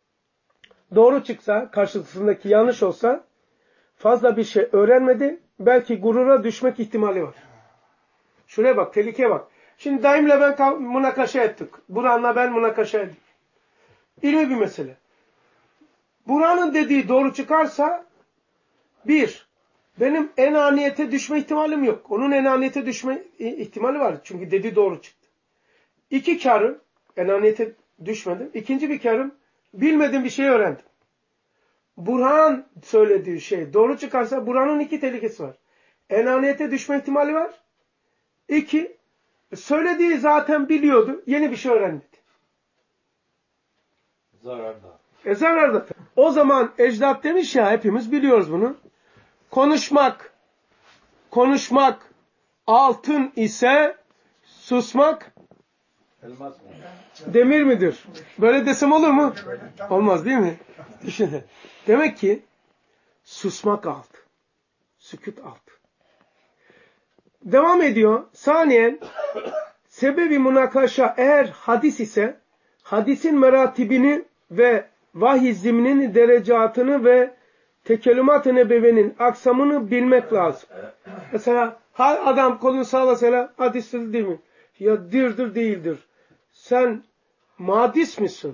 doğru çıksa, karşısındaki yanlış olsa, fazla bir şey öğrenmedi, belki gurura düşmek ihtimali var. Şuraya bak, tehlikeye bak. Şimdi Daim'le ben münakaşa ettik. Burhan'la ben münakaşa ettik. İlmi bir mesele. Burhan'ın dediği doğru çıkarsa, 1, benim enaniyete düşme ihtimalim yok. Onun enaniyete düşme ihtimali var. Çünkü dediği doğru çıktı. 2 karım, enaniyete düşmedim. 2. bir karım, bilmediğim bir şey öğrendim. Burhan söylediği şey doğru çıkarsa Burhan'ın 2 tehlikesi var. Enaniyete düşme ihtimali var. 2, söylediği zaten biliyordu. Yeni bir şey öğrenmedi. Zararda. Zararda. O zaman ecdat demiş ya, hepimiz biliyoruz bunu. Konuşmak altın ise susmak Elmas mı? demir midir? Böyle desem olur mu? Olmaz değil mi? Düşünün. Demek ki susmak alt. Sükut alt. Devam ediyor. Saniyen sebebi münakaşa eğer hadis ise hadisin meratibini ve vahiy zimninin derecatını ve tekellümat-ı nebevenin aksamını bilmek lazım. Mesela adam kolunu sağlasıyla hadistir değil mi? Ya dirdir değildir. Sen madis misin?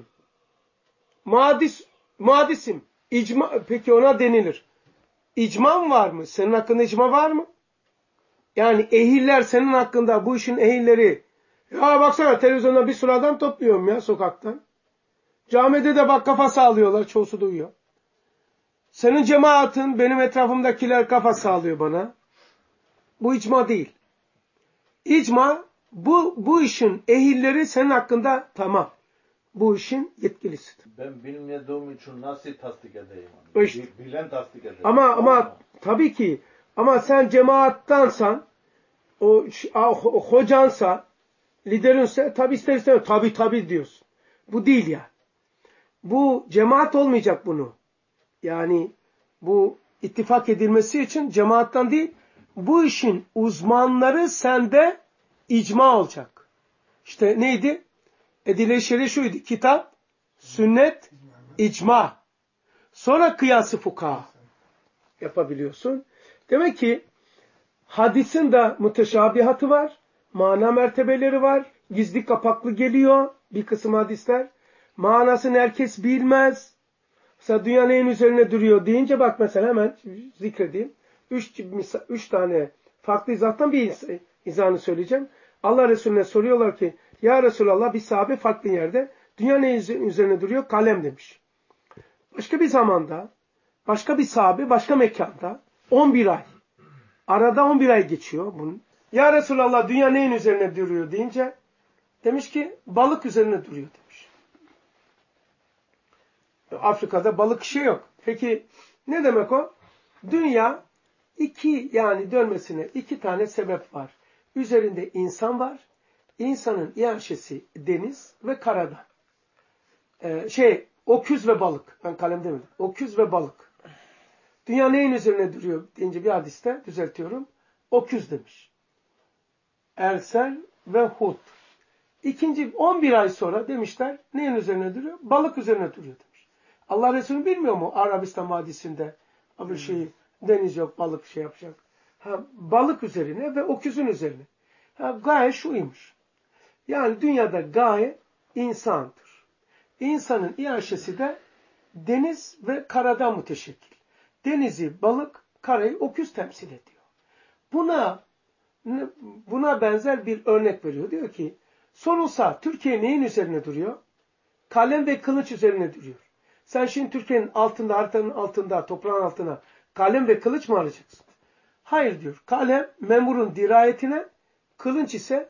Madisim. İcma, peki ona denilir. İcma var mı? Senin hakkında icma var mı? Yani ehiller senin hakkında, bu işin ehilleri. Ya baksana televizyonda bir sürü adam topluyorum ya sokaktan. Camide de bak kafa sağlıyorlar. Çoğusu duyuyor. Senin cemaatin, benim etrafımdakiler kafa sağlıyor bana. Bu icma değil. İcma bu işin ehilleri senin hakkında tamam. Bu işin yetkilisidir. Ben bilmediğim için nasıl tasdik edeyim O onu? işte. Bilen tasdik eder. Ama tabii ki, ama sen cemaattansan, hocansa, liderinse tabii ister istemez tabii diyorsun. Bu değil ya. Bu cemaat olmayacak bunu. Yani bu ittifak edilmesi için cemaattan değil, bu işin uzmanları sende icma olacak. İşte neydi? Edile-i şer'i şuydu. Kitap, sünnet, icma. Sonra kıyas-ı fukaha yapabiliyorsun. Demek ki hadisin de müteşabihatı var. Mana mertebeleri var. Gizli kapaklı geliyor bir kısım hadisler. Manasını herkes bilmez. Mesela dünya neyin üzerine duruyor deyince bak mesela hemen zikredeyim. Üç tane farklı izahtan bir izahını söyleyeceğim. Allah Resulüne soruyorlar ki ya Resulallah bir sahabe farklı yerde dünya neyin üzerine duruyor? Kalem demiş. Başka bir zamanda başka bir sahabe başka mekanda 11 ay. Arada 11 ay geçiyor bunun. Ya Resulallah dünya neyin üzerine duruyor deyince demiş ki balık üzerine duruyor demiş. Afrika'da balık işi yok. Peki ne demek o? Dünya yani dönmesine 2 tane sebep var. Üzerinde insan var. İnsanın iaşesi deniz ve karada. Oküz ve balık. Ben kalem demedim. Oküz ve balık. Dünya neyin üzerine duruyor deyince bir hadiste düzeltiyorum. Oküz demiş. Ersel ve Hud. 11 ay sonra demişler neyin üzerine duruyor? Balık üzerine duruyor demiş. Allah Resulü bilmiyor mu Arabistan Vadisi'nde bir deniz yok balık yapacak. Balık üzerine ve oküzün üzerine. Gaye şuymuş. Yani dünyada gaye insandır. İnsanın iaşesi de deniz ve karadan müteşekkil. Denizi balık, karayı oküz temsil ediyor. Buna benzer bir örnek veriyor. Diyor ki sorulsa Türkiye neyin üzerine duruyor? Kalem ve kılıç üzerine duruyor. Sen şimdi Türkiye'nin altında, haritanın altında, toprağın altına kalem ve kılıç mı arayacaksın? Hayır diyor. Kalem memurun dirayetine, kılıç ise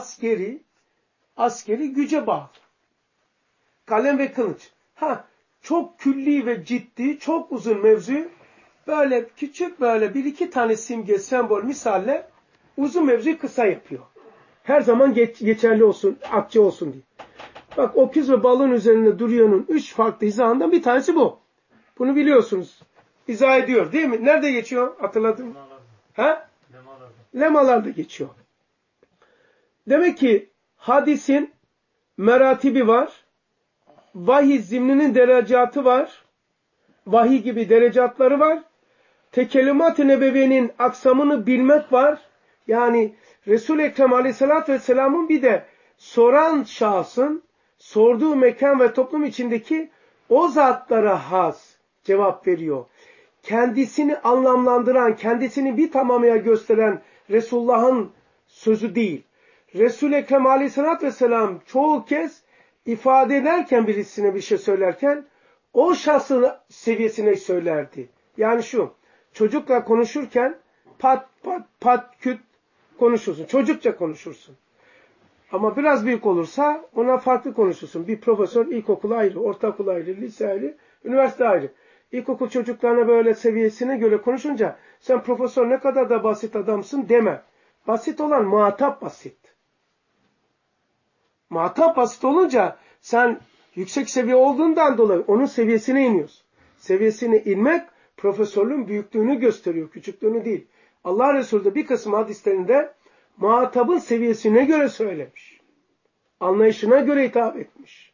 askeri güce bağlı. Kalem ve kılıç. Çok külli ve ciddi, çok uzun mevzu, böyle küçük böyle 1-2 tane simge, sembol, misalle uzun mevzuyu kısa yapıyor. Her zaman geçerli olsun, akçe olsun diye. Bak oküz ve balığın üzerinde duruyor'nun 3 farklı izahından bir tanesi bu. Bunu biliyorsunuz. İzah ediyor değil mi? Nerede geçiyor? Hatırladın mı? Lemalarda geçiyor. Demek ki hadisin meratibi var. Vahiy zimninin derecatı var. Vahiy gibi derecatları var. Tekelimat-ı nebeviyenin aksamını bilmek var. Yani Resul-i Ekrem Aleyhisselatü Vesselam'ın bir de soran şahsın sorduğu mekan ve toplum içindeki o zatlara has cevap veriyor. Kendisini anlamlandıran, kendisini bir tamamıya gösteren Resulullah'ın sözü değil. Resul-i Ekrem Aleyhisselatü Vesselam çoğu kez ifade ederken birisine bir şey söylerken o şahsın seviyesine söylerdi. Yani çocukla konuşurken pat küt konuşursun. Çocukça konuşursun. Ama biraz büyük olursa ona farklı konuşursun. Bir profesör ilkokul ayrı, ortaokul ayrı, lise ayrı, üniversite ayrı. İlkokul çocuklarına böyle seviyesine göre konuşunca sen profesör ne kadar da basit adamsın deme. Basit olan muhatap basit. Muhatap basit olunca sen yüksek seviye olduğundan dolayı onun seviyesine iniyorsun. Seviyesine inmek profesörlüğün büyüklüğünü gösteriyor, küçüklüğünü değil. Allah Resulü de bir kısım hadislerinde muhatabın seviyesine göre söylemiş. Anlayışına göre hitap etmiş.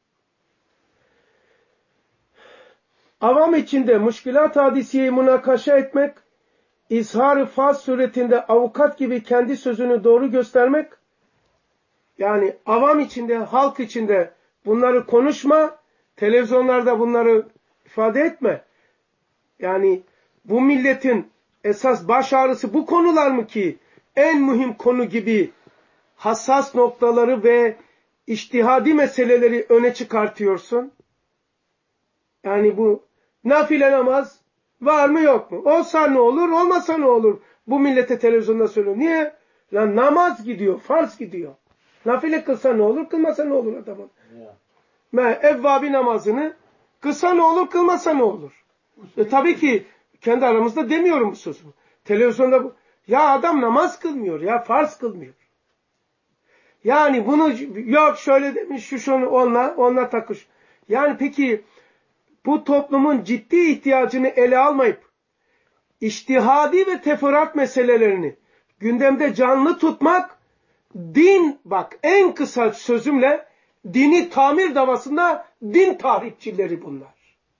Avam içinde müşkilat hadisiyeyi münakaşa etmek, izhar-ı faz suretinde avukat gibi kendi sözünü doğru göstermek, yani avam içinde, halk içinde bunları konuşma, televizyonlarda bunları ifade etme. Yani bu milletin esas baş ağrısı bu konular mı ki en mühim konu gibi hassas noktaları ve içtihadi meseleleri öne çıkartıyorsun? Yani bu nafile namaz var mı yok mu? Olsa ne olur, olmasa ne olur? Bu millete televizyonda söylüyor. Niye? Lan namaz gidiyor, farz gidiyor. Nafile kılsa ne olur, kılmasa ne olur adamın? Evvabi namazını kılsa ne olur, kılmasa ne olur? Tabii ki kendi aramızda demiyorum bu sözü. Televizyonda ya adam namaz kılmıyor, ya farz kılmıyor. Yani bunu yok şöyle demiş, şunu onunla takış. Yani peki bu toplumun ciddi ihtiyacını ele almayıp içtihadi ve teferruat meselelerini gündemde canlı tutmak bak en kısa sözümle dini tamir davasında din tahripçileri bunlar.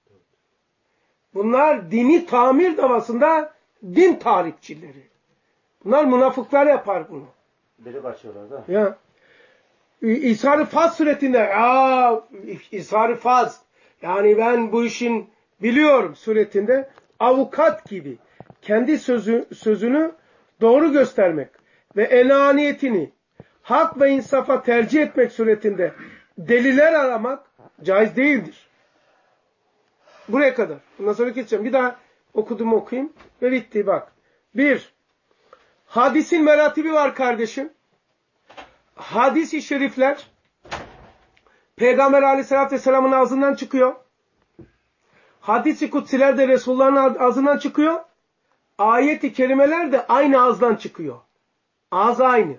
Bunlar dini tamir davasında din tahripçileri. Bunlar münafıklar yapar bunu. Delik açıyorlar da. Ya. İshar-ı faz suretinde İshar-ı faz Yani ben bu işin biliyorum suretinde avukat gibi kendi sözünü doğru göstermek ve enaniyetini hak ve insafa tercih etmek suretinde deliller aramak caiz değildir. Buraya kadar. Bundan sonra geçeceğim. Bir daha okuyayım ve bitti bak. 1. Hadisin meratibi var kardeşim. Hadis-i şerifler Peygamber Aleyhisselatü Vesselam'ın ağzından çıkıyor. Hadis-i kutsiler de Resulullah'ın ağzından çıkıyor. Ayet-i kerimeler de aynı ağızdan çıkıyor. Ağız aynı.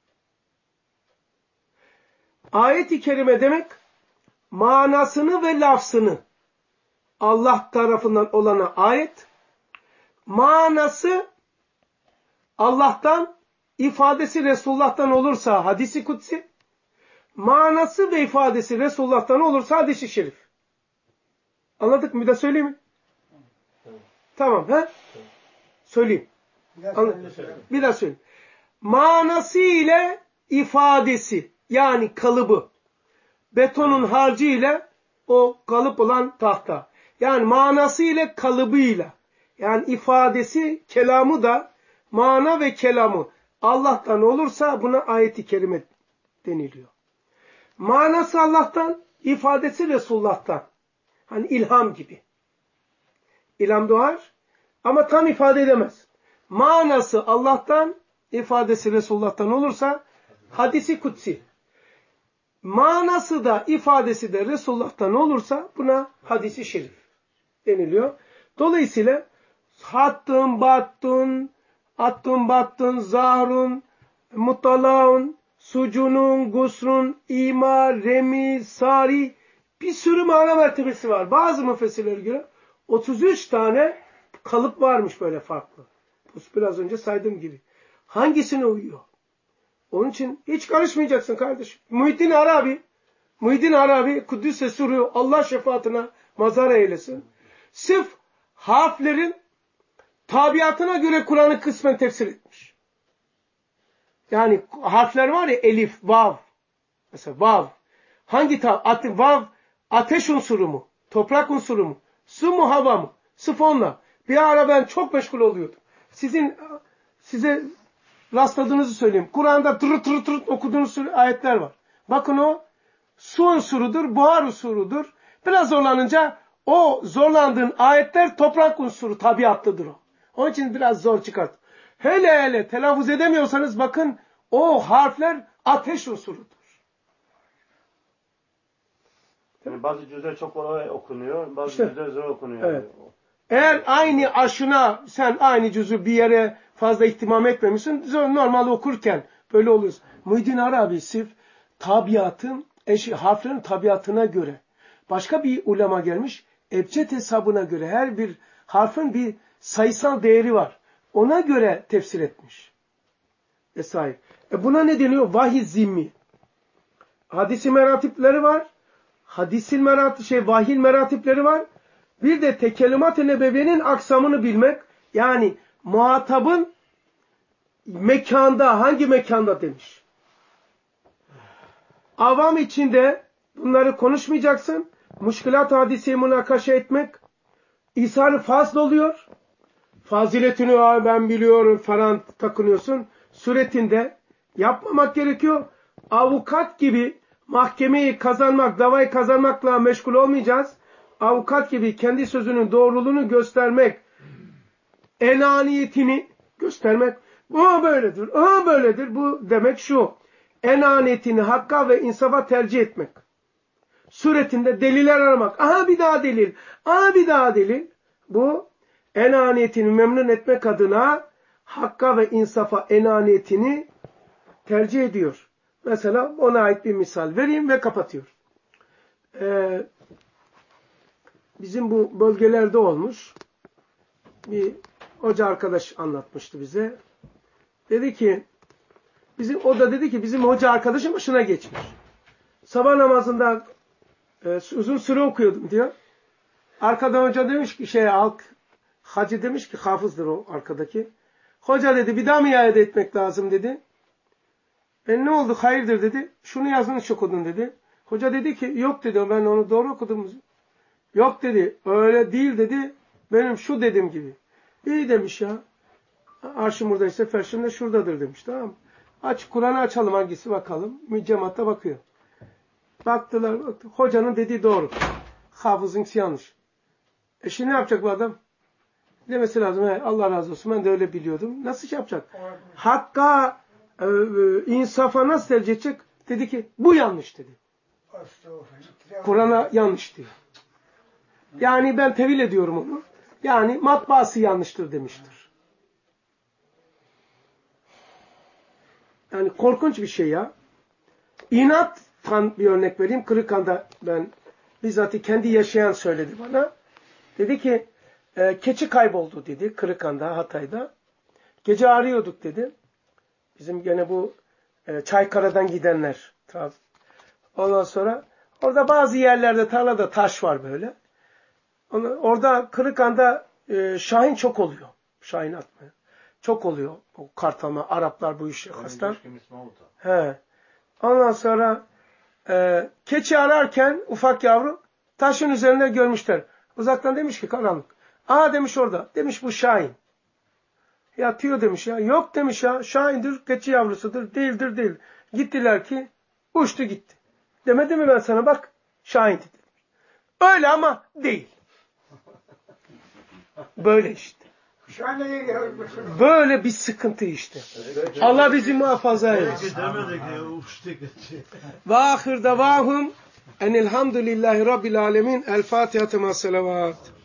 Ayet-i kerime demek manasını ve lafzını Allah tarafından olana ayet, manası Allah'tan, ifadesi Resulullah'tan olursa hadis-i kutsi, manası ve ifadesi Resulullah'tan olursa hadis-i şerif. Anladık mı? Bir daha söyleyeyim mi? Tamam. He? Söyleyeyim. Bir daha söyleyeyim. Manası ile ifadesi, yani kalıbı, betonun harcı ile o kalıp olan tahta. Yani manası ile kalıbıyla, yani ifadesi, kelamı da, mana ve kelamı Allah'tan olursa buna ayet-i kerime deniliyor. Manası Allah'tan, ifadesi Resulullah'tan. Hani ilham gibi. İlham doğar ama tam ifade edemez. Manası Allah'tan, ifadesi Resulullah'tan olursa hadisi kutsi. Manası da ifadesi de Resulullah'tan olursa buna hadisi şerif deniliyor. Dolayısıyla hattun, battun, attun, battun, zahrun, mutalaun, sucunun, gusrun, ima, remi, sari, bir sürü mana mertebesi var. Bazı müfessirlere göre 33 tane kalıp varmış böyle farklı. Biraz önce saydığım gibi. Hangisine uyuyor? Onun için hiç karışmayacaksın kardeşim. Muhyiddin Arabi Kudüs'e soruyor. Allah şefaatine mazhar eylesin. Sırf harflerin tabiatına göre Kur'an'ı kısmen tefsir etmiş. Yani harfler var ya, elif, vav. Mesela vav. Hangi vav ateş unsuru mu? Toprak unsuru mu? Su mu, hava mı? Sırf onunla. Bir ara ben çok meşgul oluyordum. Size rastladığınızı söyleyeyim. Kur'an'da tırıt okuduğunuz ayetler var. Bakın o su unsurudur, buhar unsurudur. Biraz zorlanınca o zorlandığın ayetler toprak unsuru, tabiatlıdır o. Onun için biraz zor çıkart. Hele telaffuz edemiyorsanız bakın o harfler ateş unsurudur. Yani bazı cüzler çok kolay okunuyor, bazı cüzler zor okunuyor. Evet. Eğer aynı aşına sen aynı cüzü bir yere fazla ihtimam etmemişsin, normal okurken böyle oluyorsun. Muhyiddin Arabi sırf tabiatın, harflerin tabiatına göre. Başka bir ulema gelmiş, ebced hesabına göre her bir harfin bir sayısal değeri var. Ona göre tefsir etmiş. Vesaire. Buna ne deniyor? Vahiy zimmi. Hadisi meratipleri var. Vahiy meratipleri var. Bir de tekelimat-ı nebeviyenin aksamını bilmek. Yani muhatabın mekanda, hangi mekanda demiş. Avam içinde bunları konuşmayacaksın. Muşkilat hadisi münakaşa etmek. İshal-i fazl oluyor. Faziletini ben biliyorum falan takınıyorsun. Suretinde yapmamak gerekiyor. Avukat gibi mahkemeyi kazanmak, davayı kazanmakla meşgul olmayacağız. Avukat gibi kendi sözünün doğruluğunu göstermek, enaniyetini göstermek. O böyledir, o böyledir. Bu demek şu. Enaniyetini hakka ve insafa tercih etmek. Suretinde deliller aramak. Aha bir daha delil. Aha bir daha delil. Bu enaniyetini memnun etmek adına hakka ve insafa enaniyetini tercih ediyor. Mesela ona ait bir misal vereyim ve kapatıyor. Bizim bu bölgelerde olmuş. Bir hoca arkadaş anlatmıştı bize. Dedi ki bizim hoca arkadaşın başına geçmiş. Sabah namazında uzun süre okuyordum diyor. Arkadan hoca demiş ki hacı demiş ki hafızdır o arkadaki. Hoca dedi bir daha mı iade etmek lazım dedi. Ne oldu hayırdır dedi. Şunu yanlış okudun dedi. Hoca dedi ki yok dedi ben onu doğru okudum. Yok dedi. Öyle değil dedi. Benim şu dediğim gibi. İyi demiş ya. Arşım buradaysa ferşim de şuradadır demiş. Tamam mı? Aç Kur'an'ı açalım hangisi bakalım. Cemaatte bakıyor. Baktılar. Hocanın dediği doğru. Hafızınkisi yanlış. Şimdi ne yapacak bu adam? Demesi lazım. Allah razı olsun. Ben de öyle biliyordum. Nasıl şey yapacak? Hakka, insafa nasıl tercih edecek? Dedi ki bu yanlış dedi. Kur'an'a yanlış diyor. Yani ben tevil ediyorum onu. Yani matbaası yanlıştır demiştir. Yani korkunç bir şey ya. İnattan bir örnek vereyim. Kırıkhan'da ben bizzat kendi yaşayan söyledi bana. Dedi ki keçi kayboldu dedi Kırıkhan'da, Hatay'da. Gece arıyorduk dedi. Bizim gene bu Çaykara'dan gidenler. Ondan sonra orada bazı yerlerde tarlada taş var böyle. Orada Kırıkhan'da şahin çok oluyor. Şahin atmaya. Çok oluyor. O kartalma. Araplar bu işi hastan. He. Ondan sonra keçi ararken ufak yavru taşın üzerinde görmüşler. Uzaktan demiş ki karanlık. Aa demiş orada. Demiş bu şahin. Yatıyor demiş ya. Yok demiş ya. Şahindir. Keçi yavrusudur. Değildir değil. Gittiler ki uçtu gitti. Demedim mi ben sana bak. Şahindir. Öyle ama değil. Böyle işte. Böyle bir sıkıntı işte. Allah bizi muhafaza eylesin. Ve ahir davahum enelhamdülillahi rabbil alemin. El Fatiha tema salavat.